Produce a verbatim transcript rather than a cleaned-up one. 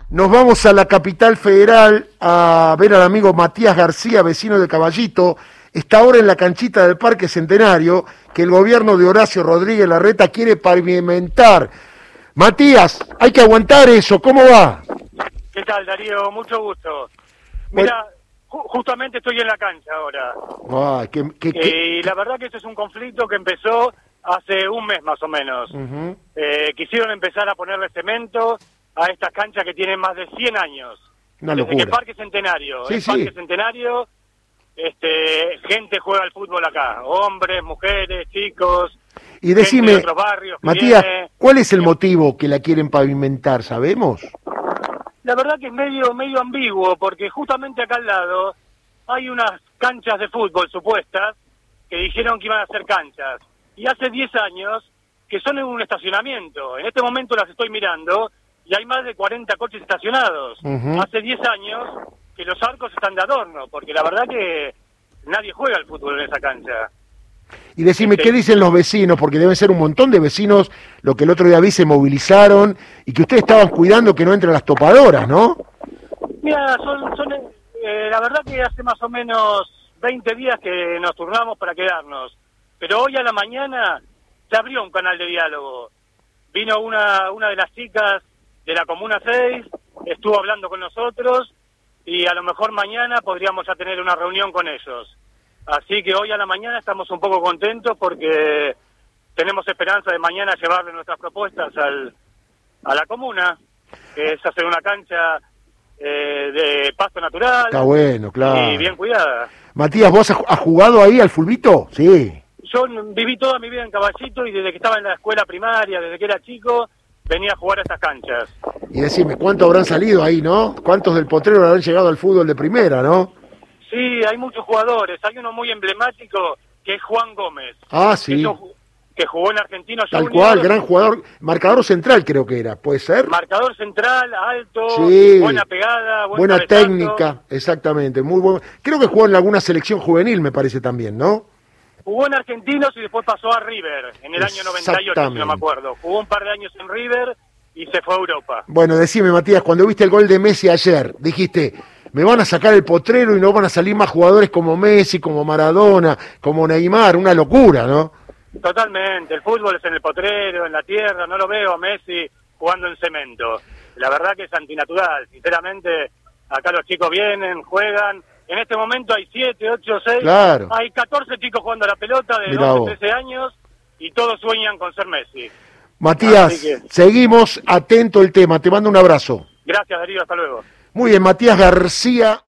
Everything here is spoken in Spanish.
Nos vamos a la capital federal a ver al amigo Matías García, vecino de Caballito. Está ahora en la canchita del Parque Centenario, que el gobierno de Horacio Rodríguez Larreta quiere pavimentar. Matías, hay que aguantar eso, ¿cómo va? ¿Qué tal, Darío? Mucho gusto. Mira, ju justamente estoy en la cancha ahora. Ay, qué, qué, qué... Eh, y la verdad que este es un conflicto que empezó hace un mes más o menos. Uh-huh. eh, quisieron empezar a ponerle cemento a estas canchas que tienen más de cien años. Una Desde locura. que Parque Centenario, Sí, el sí. Parque Centenario, este, gente juega al fútbol acá, hombres, mujeres, chicos. Y decime, gente de otros barrios que Matías, viene. ¿cuál es el motivo que la quieren pavimentar? ¿Sabemos? La verdad que es medio medio ambiguo, porque justamente acá al lado hay unas canchas de fútbol supuestas que dijeron que iban a ser canchas. Y hace diez años que son en un estacionamiento. En este momento las estoy mirando y hay más de cuarenta coches estacionados. Uh-huh. Hace diez años que los arcos están de adorno, porque la verdad que nadie juega al fútbol en esa cancha. Y decime, Este- ¿qué dicen los vecinos? Porque deben ser un montón de vecinos, lo que el otro día vi se movilizaron y que ustedes estaban cuidando que no entren las topadoras, ¿no? Mira, son, son eh, la verdad que hace más o menos veinte días que nos turnamos para quedarnos. Pero hoy a la mañana se abrió un canal de diálogo. Vino una, una de las chicas de la Comuna seis, estuvo hablando con nosotros y a lo mejor mañana podríamos ya tener una reunión con ellos. Así que hoy a la mañana estamos un poco contentos porque tenemos esperanza de mañana llevarle nuestras propuestas al, a la comuna, que es hacer una cancha eh, de pasto natural. Está bueno, claro. Y bien cuidada. Matías, ¿vos has has jugado ahí al fulbito? Sí. Yo viví toda mi vida en Caballito y desde que estaba en la escuela primaria, desde que era chico, venía a jugar a estas canchas. Y decime, ¿cuántos habrán salido ahí, no? ¿Cuántos del Potrero habrán llegado al fútbol de primera, no? Sí, hay muchos jugadores. Hay uno muy emblemático que es Juan Gómez. Ah, sí. Que, yo- que jugó en Argentinos Tal Juniors. cual, gran jugador, marcador central creo que era, ¿puede ser? Marcador central, alto, Sí. buena pegada, buen Buena cabezazo. técnica, exactamente, muy bueno. Creo que jugó en alguna selección juvenil, me parece también, ¿no? Jugó en Argentinos y después pasó a River en el año noventa y ocho, si no Exactamente. me acuerdo. Jugó un par de años en River y se fue a Europa. Bueno, decime, Matías, cuando viste el gol de Messi ayer, dijiste, me van a sacar el Potrero y no van a salir más jugadores como Messi, como Maradona, como Neymar, una locura, ¿no? Totalmente, el fútbol es en el potrero, en la tierra, no lo veo a Messi jugando en cemento. La verdad que es antinatural, sinceramente, acá los chicos vienen, juegan. En este momento hay siete, ocho, seis, Claro. hay catorce chicos jugando a la pelota de Mirá doce, vos. trece años y todos sueñan con ser Messi. Matías, Así que- seguimos atento el tema, te mando un abrazo. Gracias, Darío, hasta luego. Muy bien, Matías García.